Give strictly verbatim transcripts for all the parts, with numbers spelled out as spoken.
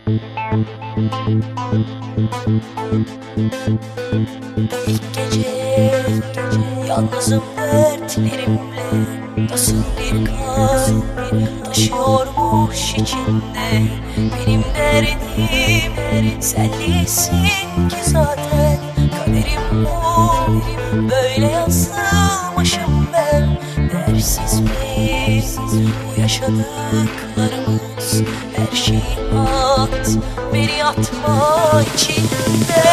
İlk gece yalnızım dertlerimle, nasıl bir kalp taşıyormuş içinde. Benim derdim sen değilsin ki zaten, kaderim bu, böyle yazılmışım ben. Dersiz miyiz bu yaşadıklarımız? Her şeyi at, beni atma içinde.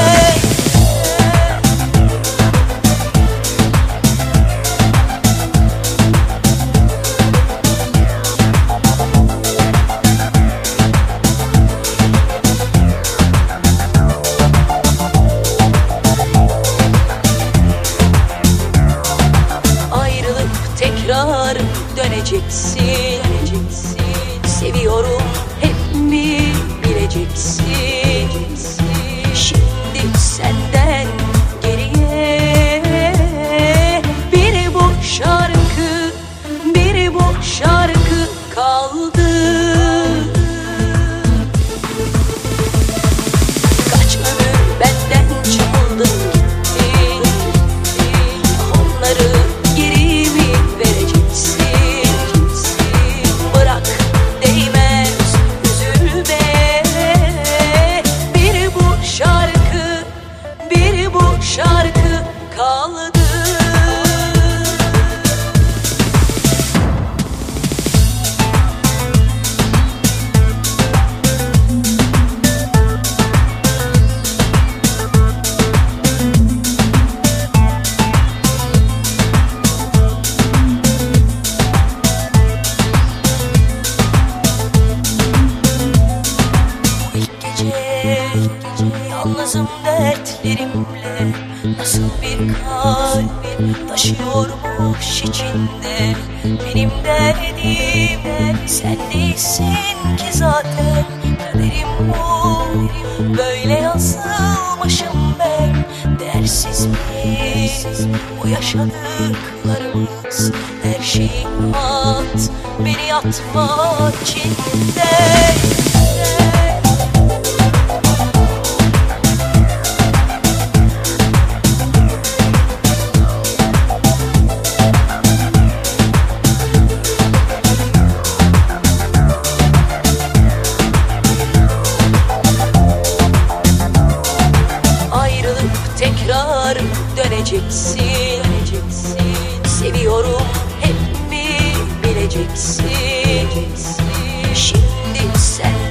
Tekrar döneceksin, döneceksin. Seviyorum hep mi bileceksin? Şimdi senden geriye bir bu şarkı, bir bu şarkı kaldı. Kaç ömür benden çaldın gittin, onları şarkı kaldı. İlk gece yalnızım dertlerimle, nasıl bir kalp taşıyormuş içinde. Benim derdim sen değilsin ki zaten, kaderim bu, böyle yazılmışım ben. Dersiz miyiz bu yaşadıklarımız? Her şeyi at, beni atma içinde. Tekrar döneceksin, döneceksin. Seviyorum hep mi bileceksin? Şimdi sen